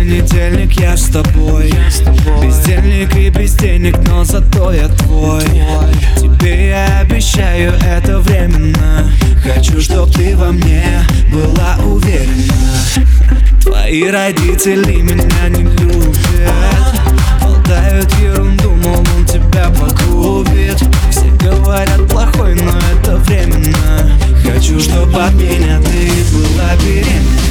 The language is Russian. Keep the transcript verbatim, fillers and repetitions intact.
понедельник я с тобой. Бездельник и без денег, но зато я твой. Тебе я обещаю, это временно. Хочу, чтоб ты во мне была уверена. Твои родители меня не любят, болтают ерунду, мол, он тебя погубит. Все говорят плохой, но это временно. Хочу, чтоб от меня ты была беременна.